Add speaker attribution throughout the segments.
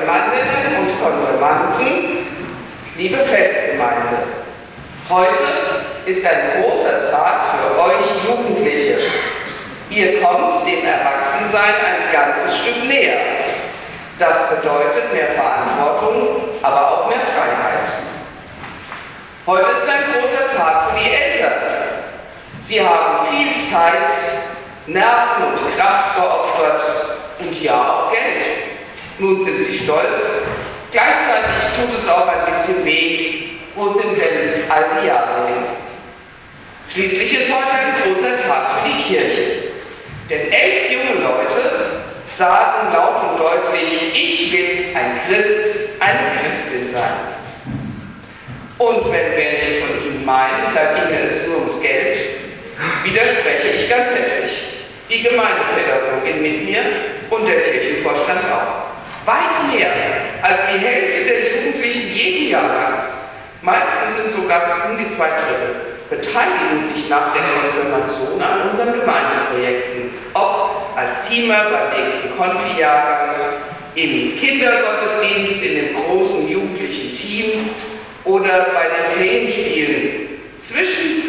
Speaker 1: Konfirmandinnen und Konfirmanden, liebe Festgemeinde, heute ist ein großer Tag für euch Jugendliche. Ihr kommt dem Erwachsensein ein ganzes Stück näher. Das bedeutet mehr Verantwortung, aber auch mehr Freiheit. Heute ist ein großer Tag für die Eltern. Sie haben viel Zeit, Nerven und Kraft geopfert und ja auch Geld. Nun sind sie stolz. Gleichzeitig tut es auch ein bisschen weh. Wo sind denn all die Jahre hin? Schließlich ist heute ein großer Tag für die Kirche. Denn 11 junge Leute sagen laut und deutlich, ich will ein Christ, eine Christin sein. Und wenn welche von ihnen meinen, da ginge es nur ums Geld, widerspreche ich ganz heftig. Die Gemeindepädagogin mit mir und der Kirchenvorstand auch. Weit mehr als die Hälfte der Jugendlichen jeden Jahrgangs, meistens sind sogar um die 2/3, beteiligen sich nach der Konfirmation an unseren Gemeindeprojekten, ob als Teamer beim nächsten Konfi-Jahrgang, im Kindergottesdienst, in dem großen jugendlichen Team oder bei den Ferienspielen. Zwischen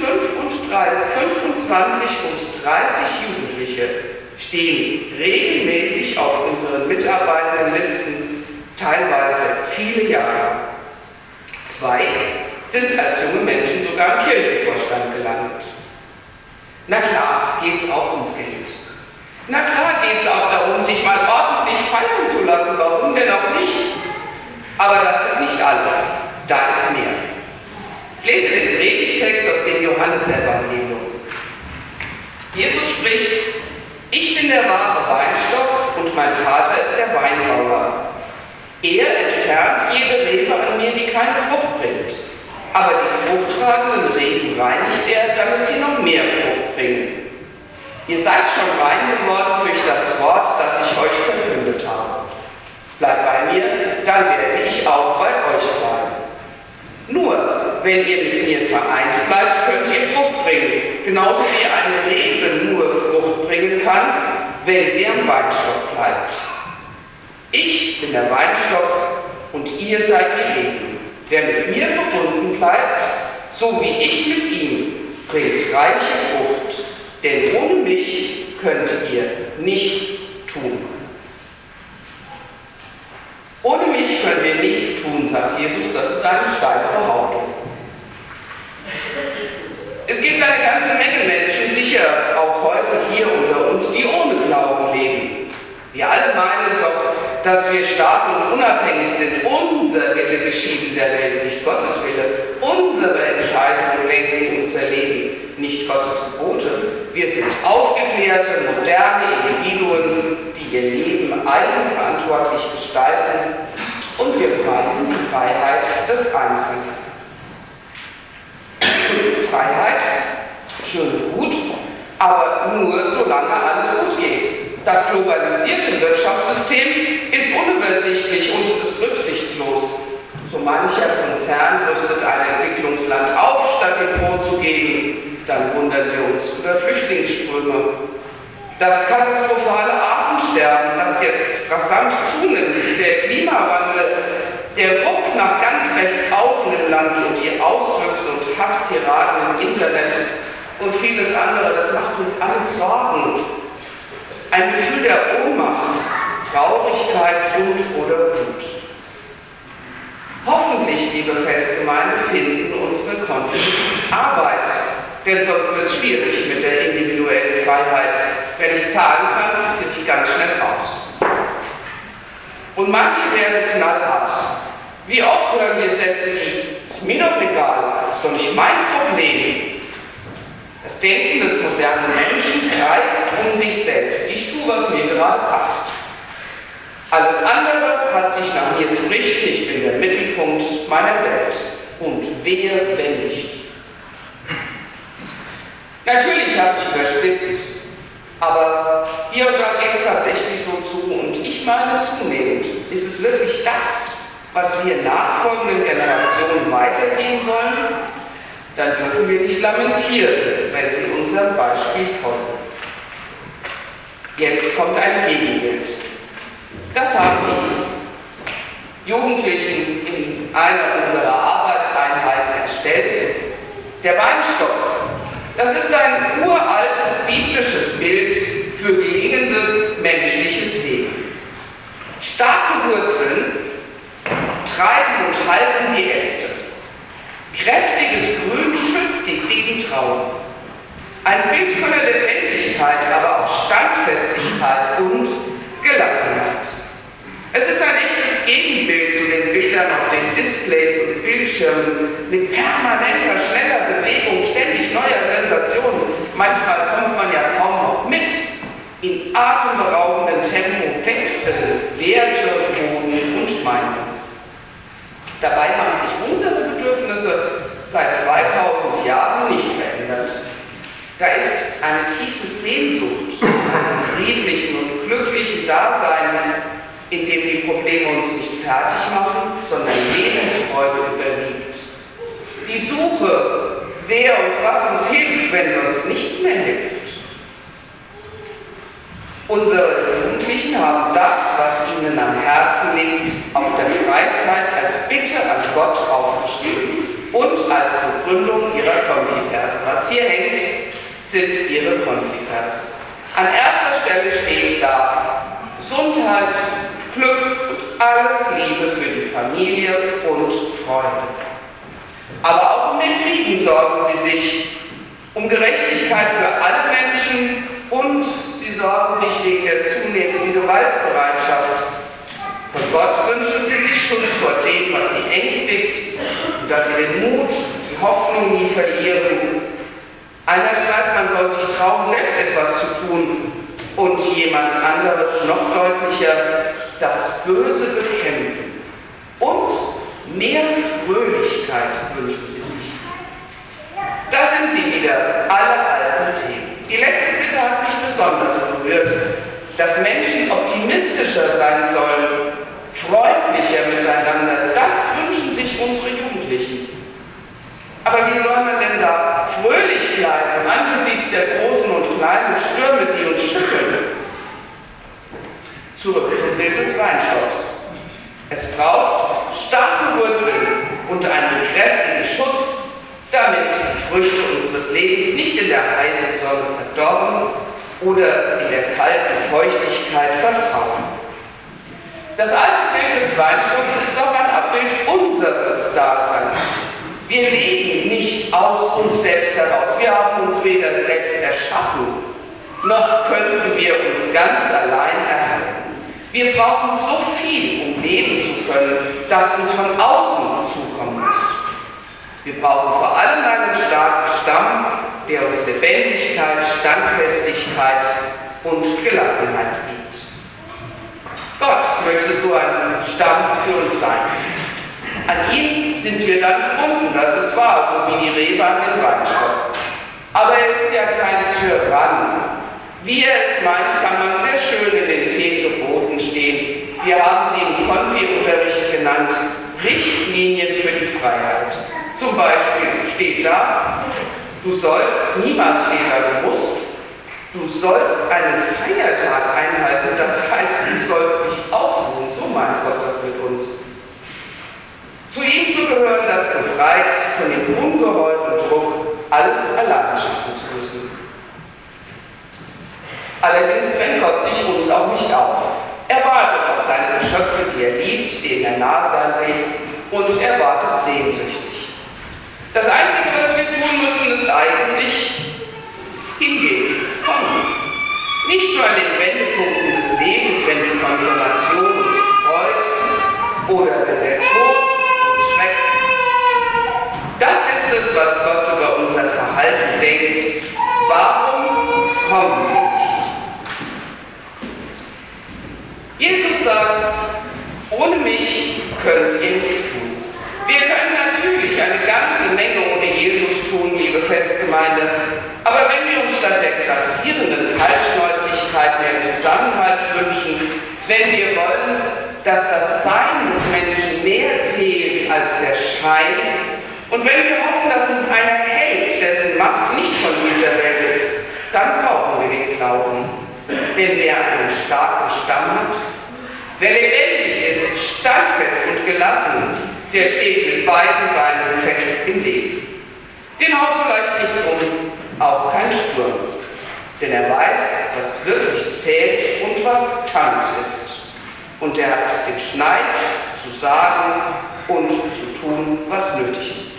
Speaker 1: 25 und 30 Jugendliche stehen regelmäßig auf unseren Mitarbeitendenlisten, teilweise viele Jahre. 2 sind als junge Menschen sogar im Kirchenvorstand gelandet. Na klar geht's auch ums Geld. Na klar geht's auch darum, sich mal ordentlich feiern zu lassen, warum denn auch nicht? Aber das ist nicht alles, da ist mehr. Ich lese den Predigtext aus dem Johannesevangelium. Jesus spricht: Ich bin der wahre Weinstock und mein Vater ist der Weinbauer. Er entfernt jede Rebe an mir, die keine Frucht bringt. Aber die fruchttragenden Reben reinigt er, damit sie noch mehr Frucht bringen. Ihr seid schon rein geworden durch das Wort, das ich euch verkündet habe. Bleibt bei mir, dann werde ich auch bei euch bleiben. Nur, wenn ihr mit mir vereint bleibt, könnt ihr Frucht bringen. Genauso wie eine Rebe nur Frucht bringen kann, wenn sie am Weinstock bleibt. Ich bin der Weinstock und ihr seid die Reben. Wer mit mir verbunden bleibt, so wie ich mit ihm, bringt reiche Frucht, denn ohne mich könnt ihr nichts tun. Ohne mich könnt ihr nichts tun, sagt Jesus, das ist eine steile Behauptung. Es gibt eine ganze Menge Menschen, sicher auch heute hier unter uns, die ohne Glauben leben. Wir alle meinen doch, dass wir stark und unabhängig sind. Unser Wille geschieht in der Welt, nicht Gottes Wille. Unsere Entscheidungen lenken unser Leben, nicht Gottes Gebote. Wir sind aufgeklärte, moderne Individuen, die ihr Leben eigenverantwortlich gestalten, und wir preisen die Freiheit des Einzelnen. Freiheit, schön und gut, aber nur solange alles gut geht. Das globalisierte Wirtschaftssystem ist unübersichtlich und es ist rücksichtslos. So mancher Konzern rüstet ein Entwicklungsland auf, statt ihm Brot zu geben. Dann wundern wir uns über Flüchtlingsströme. Das katastrophale Artensterben, das jetzt rasant zunimmt, der Klimawandel, der Druck nach ganz rechts außen im Land und die Auswüchse und Hasstiraden im Internet und vieles andere, das macht uns alles Sorgen. Ein Gefühl der Ohnmacht, Traurigkeit und oder Wut. Hoffentlich, liebe Festgemeinde, finden unsere Konfis Arbeit, denn sonst wird es schwierig mit der individuellen Freiheit. Wenn ich zahlen kann, ist ich ganz schnell raus. Und manche werden knallhart. Wie oft hören wir Sätze wie: ist mir doch egal, ist doch nicht mein Problem. Das Denken des modernen Menschen kreist um sich selbst. Ich tue, was mir gerade passt. Alles andere hat sich nach mir zu richten. Ich bin der Mittelpunkt meiner Welt. Und wer, wenn nicht? Natürlich habe ich überspitzt, aber hier und da geht es tatsächlich so zu. Und ich meine zunehmend, ist es wirklich das, was wir nachfolgenden Generationen weitergeben wollen? Dann dürfen wir nicht lamentieren, wenn sie unserem Beispiel folgen. Jetzt kommt ein Gegenbild. Das haben wir. Jugendlichen in einer unserer Arbeitseinheiten erstellt. Der Weinstock, das ist ein uraltes biblisches Bild für gelingendes menschliches Leben. Starke Wurzeln treiben und halten die Äste. Kräftiges Grün schützt die dicken Trauben. Ein Bild voller Lebendigkeit, aber auch Standfestigkeit und Gelassenheit. Es ist ein echtes Gegenbild zu den Bildern auf den Displays und Bildschirmen mit permanenter, schneller Bewegung, ständig neuer Sensationen. Manchmal kommt man ja kaum noch mit. In atemberaubendem Tempo wechseln Werte, Boden und Meinung. Dabei haben sich unsere Bedürfnisse seit 2000 Jahren nicht verändert. Da ist eine tiefe Sehnsucht nach einem friedlichen und glücklichen Dasein, in dem die Probleme uns nicht fertig machen, sondern Lebensfreude überwiegt. Die Suche, wer und was uns hilft, wenn sonst nichts mehr hilft. Unsere Jugendlichen haben das, was ihnen am Herzen liegt, auf der Freizeit als Bitte an Gott aufgeschrieben und als Begründung ihrer Konfiverse. Was hier hängt, sind ihre Konfiverse. An erster Stelle steht da Gesundheit, Glück und alles Liebe für die Familie und Freunde. Aber auch um den Frieden sorgen sie sich, um Gerechtigkeit für alle Menschen und sie sorgen sich wegen der zunehmenden Gewaltbereitschaft. Von Gott wünschen sie sich Schutz vor dem, was sie ängstigt, und dass sie den Mut, die Hoffnung nie verlieren. Einer schreibt, man soll sich trauen, selbst etwas zu tun, und jemand anderes noch deutlicher, das Böse bekämpfen. Und mehr Fröhlichkeit wünschen sie sich. Da sind sie wieder, alle alten Themen. Die letzte Bitte hat mich besonders berührt, dass Menschen optimistischer sein sollen, freundlicher miteinander. Das wünschen sich unsere Jugendlichen. Aber wie soll man denn da fröhlich bleiben angesichts der großen und kleinen Stürme, die uns schütteln? Zurück zum Bild des Weinstocks. Es braucht starke Wurzeln und einen kräftigen Schutz, damit die Früchte unseres Lebens nicht in der heißen Sonne verdorben oder in der kalten Feuchtigkeit verfaulen. Das alte Bild des Weinstocks ist doch ein Abbild unseres Daseins. Wir leben nicht aus uns selbst heraus. Wir haben uns weder selbst erschaffen, noch könnten wir uns ganz allein erhalten. Wir brauchen so viel, um leben zu können, das uns von außen zukommen muss. Wir brauchen vor allem einen starken Stamm, der uns Lebendigkeit, Standfestigkeit und Gelassenheit gibt. Gott möchte so ein Stamm für uns sein. An ihn sind wir dann gebunden, das ist wahr, so wie die Rebe an den Weinstock. Aber er ist ja kein Tyrann. Wie er es meint, kann man sehr schön in den 10 Geboten stehen. Wir haben sie im Konfi-Unterricht genannt, Richtlinien für die Freiheit. Zum Beispiel steht da, du sollst, niemand steht da, du musst, du sollst einen Feiertag einhalten, das heißt, du sollst dich ausruhen, so meint Gott das mit uns. Zu ihm zu gehören, das befreit von dem ungeheuren Druck, alles alleine schaffen zu müssen. Allerdings drängt Gott sich uns auch nicht auf. Er wartet auf seine Geschöpfe, die er liebt, denen er nah sein will, und er wartet sehnsüchtig. Das Einzige, was wir tun müssen, ist eigentlich hingehen, kommen. Nicht nur an den Wendepunkten des Lebens, wenn die Konfirmation uns freut oder wenn der Tod uns schreckt. Das ist es, was Gott über unser Verhalten denkt. Warum kommen sie nicht? Jesus sagt, ohne mich könnt ihr nichts tun. Wir können natürlich eine ganze Menge ohne Jesus tun, liebe Festgemeinde, aber wenn wir uns statt der grassierenden Kaltschnäuzigkeit mehr Zusammenhalt wünschen, wenn wir wollen, dass das Sein des Menschen mehr zählt als der Schein, und wenn wir hoffen, dass uns einer hält, dessen Macht nicht von dieser Welt ist, dann brauchen wir den Glauben. Denn wer einen starken Stamm hat, wer lebendig ist, standfest und gelassen, der steht mit beiden Beinen fest im Leben. Den haut so leicht nicht um, auch kein Sturm. Denn er weiß, was wirklich zählt und was Tand ist. Und er hat den Schneid zu sagen und zu tun, was nötig ist.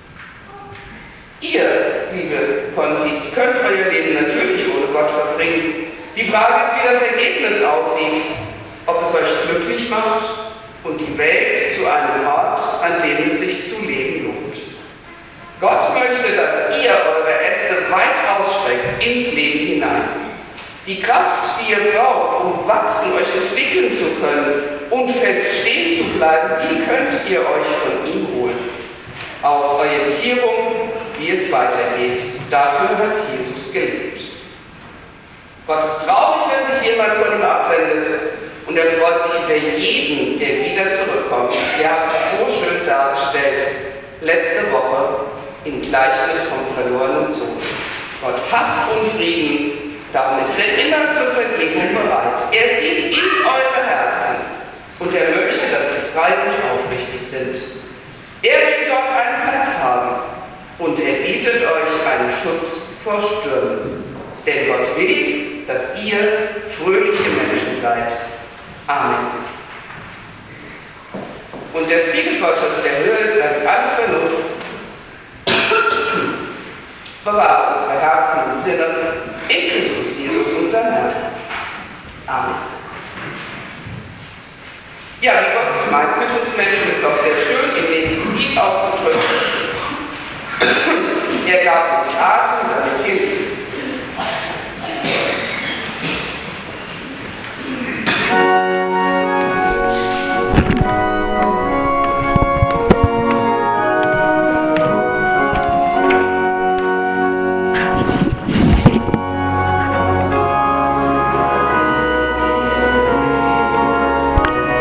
Speaker 1: Ihr, liebe Konfis, könnt euer Leben natürlich ohne Gott verbringen. Die Frage ist, wie das Ergebnis aussieht, ob es euch glücklich macht und die Welt zu einem Ort, an dem es sich zu leben lohnt. Gott möchte, dass ihr eure Äste weit ausstreckt ins Leben hinein. Die Kraft, die ihr braucht, um wachsen, euch entwickeln zu können und fest stehen zu bleiben, die könnt ihr euch von ihm holen. Auch Orientierung, wie es weitergeht, dafür hat Jesus gelebt. Gott ist traurig, wenn sich jemand von ihm abwendet, und er freut sich über jeden, der wieder zurückkommt. Ihr habt es so schön dargestellt, letzte Woche im Gleichnis vom verlorenen Sohn. Gott hasst Unfrieden, darum ist er immer zur Vergebung bereit. Er sieht in eure Herzen und er möchte, dass sie frei und aufrichtig sind. Er will dort einen Platz haben und er bietet euch einen Schutz vor Stürmen. Denn Gott will, dass ihr fröhliche Menschen seid. Amen. Und der Friede Gottes, der höher ist als alle Vernunft, bewahre unsere Herzen und Sinne in Christus Jesus, unserem Herrn. Amen. Ja, wie Gott es meint mit uns Menschen, ist auch sehr schön im nächsten Lied ausgedrückt. Er gab uns Atem, damit